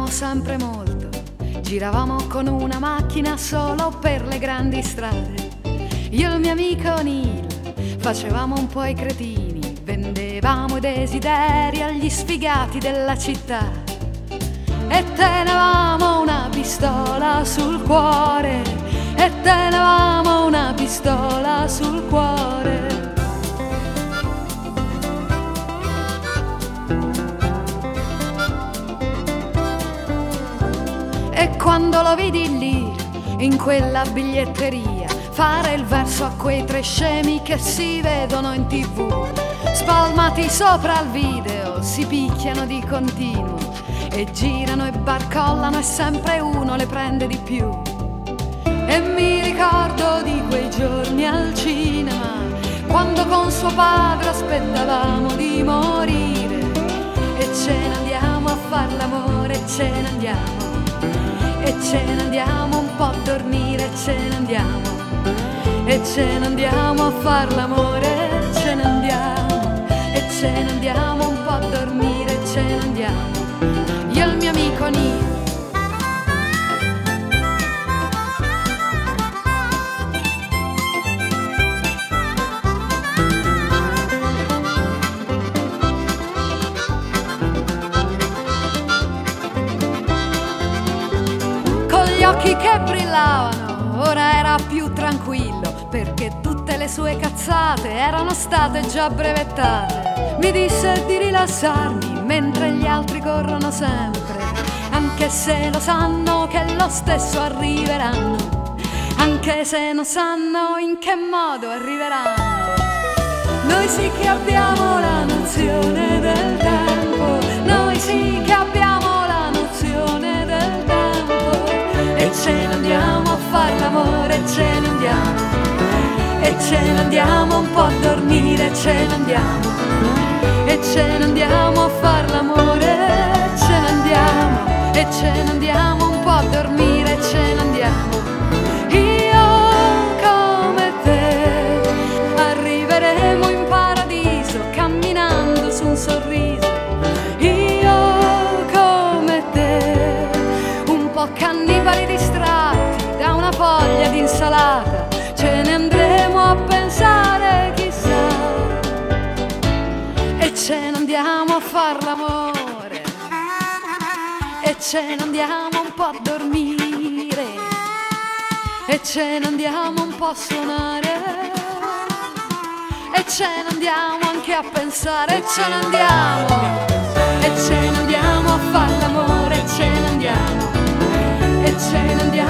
viaggiavamo sempre molto, giravamo con una macchina solo per le grandi strade. Io e il mio amico Neil facevamo un po' i cretini, vendevamo i desideri agli sfigati della città e tenevamo una pistola sul cuore, e tenevamo una pistola sul cuore. E quando lo vidi lì, in quella biglietteria, fare il verso a quei tre scemi che si vedono in TV, spalmati sopra il video, si picchiano di continuo e girano e barcollano e sempre uno le prende di più. E mi ricordo di quei giorni al cinema, quando con suo padre aspettavamo di morire, e ce ne andiamo a far l'amore, e ce ne andiamo, e ce ne andiamo un po' a dormire, e ce ne andiamo, e ce ne andiamo a far l'amore, ce ne andiamo, e ce ne andiamo un po' a dormire, e ce ne andiamo, io e il mio amico Neil. Occhi che brillavano, ora era più tranquillo, perché tutte le sue cazzate erano state già brevettate. Mi disse di rilassarmi mentre gli altri corrono sempre, anche se lo sanno che lo stesso arriveranno, anche se non sanno in che modo arriveranno. Noi sì che abbiamo la nozione del tempo, noi sì che abbiamo la nozione del tempo, e ce ne andiamo a far l'amore, e ce ne andiamo, e ce ne andiamo un po' a dormire, e ce ne andiamo, e ce ne andiamo a far l'amore, e ce ne andiamo, e ce ne andiamo un po' a dormire, e ce ne andiamo. Io come te arriveremo in paradiso camminando su un sorriso. Io come te, un po' cannibali distratti da una foglia di insalata, ce ne andremo a pensare chissà, e ce ne andiamo a far l'amore, e ce ne andiamo un po' a dormire, e ce ne andiamo un po' a suonare, e ce ne andiamo anche a pensare, e ce ne andiamo, e ce ne andiamo a far l'amore, e ce ne andiamo, e ce ne andiamo.